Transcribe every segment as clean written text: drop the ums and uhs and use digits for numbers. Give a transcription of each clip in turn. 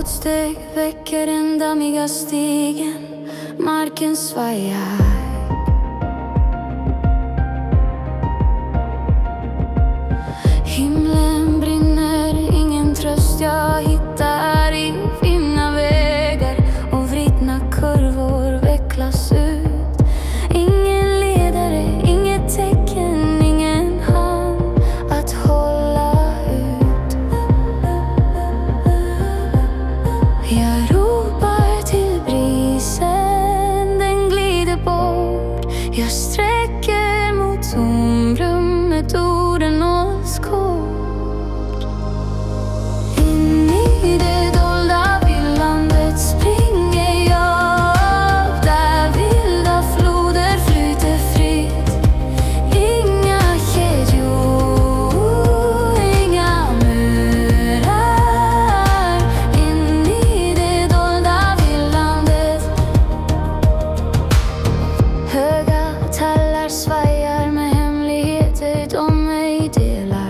Fotsteg väcker den dammiga stigen, marken svajar. Himlen brinner, ingen tröst jag hittar i fina vägar och vridna kurvor vecklas ut. Ingen ledare, inget tecken, ingen hand att hålla ut. Jag ropar till brisen, den glider bort. Jag sträcker mot tomrummet, orden åskåd. In i det dolda villandet springer jag, där vilda floder flyter fritt. Inga kedjor, inga murar. In i det dolda villandet. Höga tallar svajar med hemligheter de ej delar.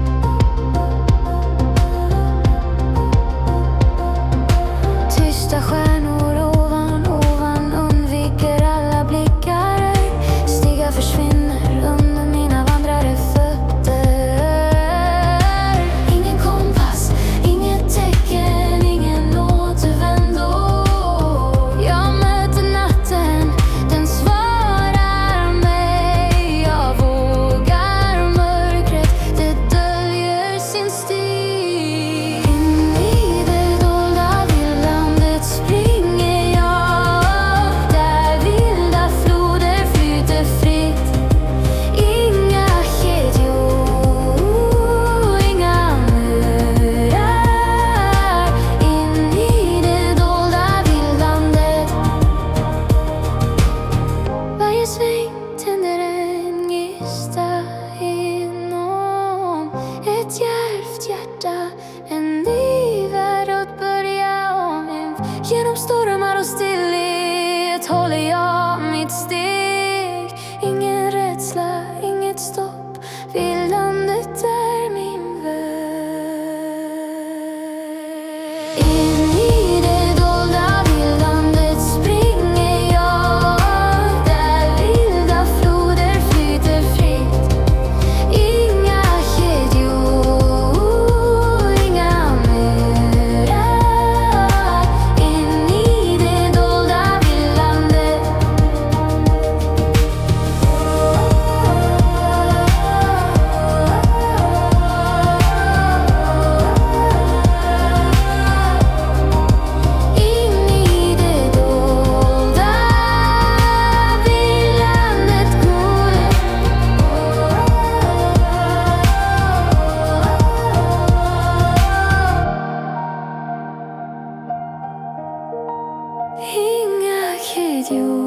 Tysta stjärnor ovan undviker alla blickar. Stigar försvinner under mina vandrare fötter. Ingen kompass, inget tecken, ingen återvändo. Jag möter natten, den svarar mig. Jag vågar mörkret, det döljer sin stig. In i det dolda villandet springer jag, där vilda floder flyter fritt. Inga kedjor, inga murar. In i det dolda villandet. Varje sväng tänder en gnista inom ett djärvt hjärta, en ny värld att börja om. Genom stormar och stillhet håller jag mitt steg. Ingen rädsla, inget stopp, villandet är min väg. In i det dolda villandet springer jag, där vilda floder flyter fritt. Inga kedjor, inga murar. In i det dolda villandet. In i det dolda villandet går inga kedjor.